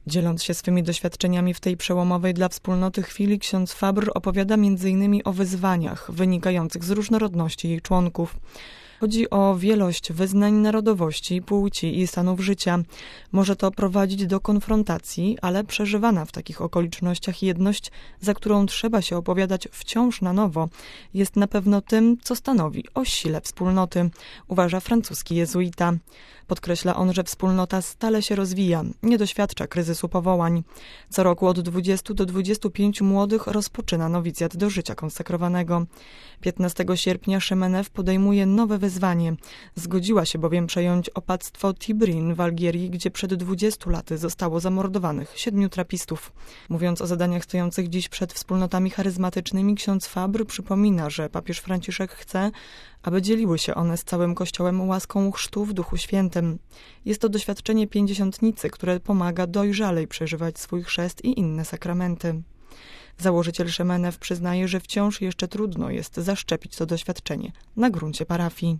Dzieląc się swymi doświadczeniami w tej przełomowej dla wspólnoty chwili, ksiądz Fabr opowiada m.in. o wyzwaniach wynikających z różnorodności jej członków. Chodzi o wielość wyznań, narodowości, płci i stanów życia. Może to prowadzić do konfrontacji, ale przeżywana w takich okolicznościach jedność, za którą trzeba się opowiadać wciąż na nowo, jest na pewno tym, co stanowi o sile wspólnoty, uważa francuski jezuita. Podkreśla on, że wspólnota stale się rozwija, nie doświadcza kryzysu powołań. Co roku od 20 do 25 młodych rozpoczyna nowicjat do życia konsekrowanego. 15 sierpnia Chemenef podejmuje nowe wyzwanie. Zgodziła się bowiem przejąć opactwo Tibrin w Algierii, gdzie przed 20 laty zostało zamordowanych 7 trapistów. Mówiąc o zadaniach stojących dziś przed wspólnotami charyzmatycznymi, ksiądz Fabr przypomina, że papież Franciszek chce, aby dzieliły się one z całym Kościołem łaską chrztu w Duchu Świętym. Jest to doświadczenie pięćdziesiątnicy, które pomaga dojrzalej przeżywać swój chrzest i inne sakramenty. Założyciel Chemenef przyznaje, że wciąż jeszcze trudno jest zaszczepić to doświadczenie na gruncie parafii.